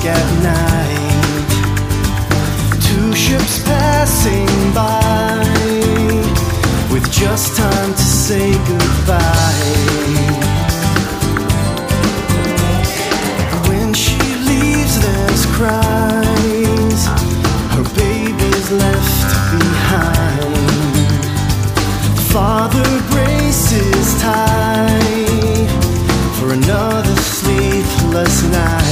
dark at night. Two ships passing by, with just time to say goodbye. When she leaves, there's cries, her baby's left behind. Father braces tight for another sleepless night.